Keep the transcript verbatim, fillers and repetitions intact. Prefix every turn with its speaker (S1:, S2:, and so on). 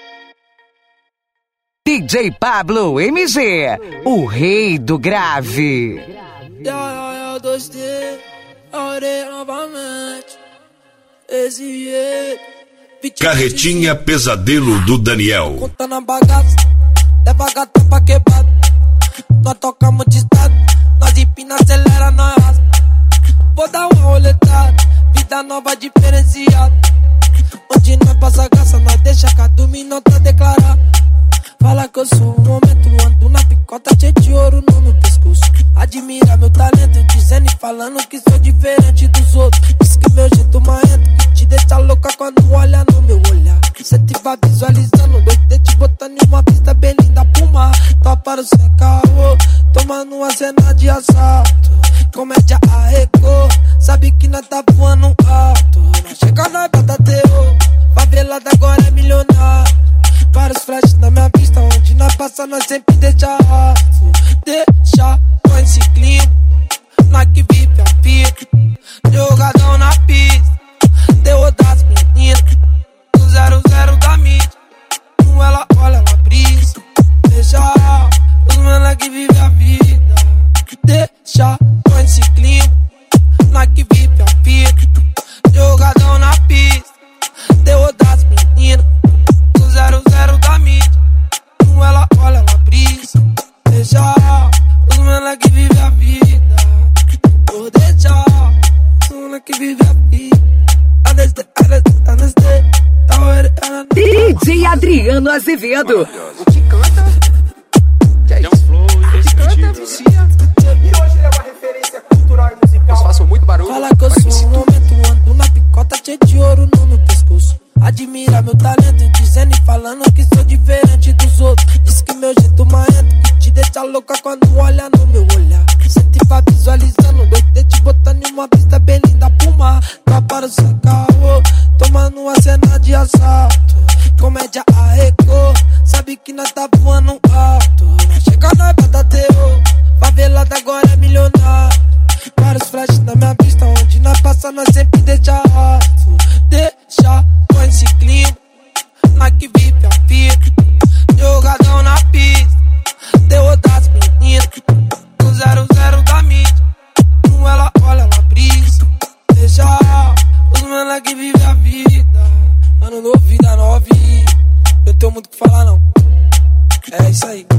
S1: D J Pablo M G, o rei do grave.
S2: dois T, orei novamente. Esse é
S3: Carretinha Pesadelo do Daniel.
S2: Contando a bagaça, leva gata pra quebrada. Nós tocamos de estado, nós empina, acelera, nós raspa. Vou dar uma roletada, vida nova diferenciada. Onde nós passa graça, nós deixa cadume e não tá declarado. Fala que eu sou um momento, ando na picota cheio de ouro no meu pescoço. Admira meu talento, dizendo e falando que sou diferente dos outros. Diz que meu jeito marrento, que te deixa louca quando olha no meu olhar. Cê te vai visualizando, dois D te botando em uma pista bem linda pro mar. Toparam sem caô, tomando uma cena de assalto. Comédia arregou, sabe que nós tá voando alto. Nós chega na bata terror, favelada agora é milionário. Vários flashes na minha vista, onde nós passa nós sempre deixa rastro. Deixa nós esse clima, nós que vive a vida. Jogadão na pista, terror das meninas. No zero zero da mídia, como ela olha, ela brisa. Deixa os mano que vive a vida. Deixa nós esse clima, nós que vive a vida. Jogadão na pista, terror das meninas. Zero, zero da mídia, como ela olha, ela brisa. Deixa os mano que vive a vida. Vou deixar os mano que vive a vida.
S1: D J Adriano Azevedo.
S4: O que canta? Tem um flow indescritível.
S5: E hoje é uma referência cultural e musical.
S4: Eles façam muito barulho.
S2: Fala que eu sou um momento, ando na picota cheio de ouro no meu pescoço. Admira meu talento, dizendo e falando que sou diferente dos outros. Diz que meu jeito marrento, que te deixa louca quando olha no meu olhar. Cê te vai visualizando, dois D te botando em uma pista bem linda pro mar. Tá para o seu carro, tomando uma cena de assalto. Comédia arregou, sabe que nós tá voando alto. Nós chega na bata terror, favelada agora é milionário. Vários flashes na minha vista, onde nós passa nós sempre deixa rastro. Deixa nós esse clima, nós que vive a vida. Jogadão na pista, terror das meninas. No zero zero da mídia, como ela olha, ela brisa. Deixa os mano que vive a vida. Ano novo, vida nova, eu tenho muito o que falar não. É isso aí.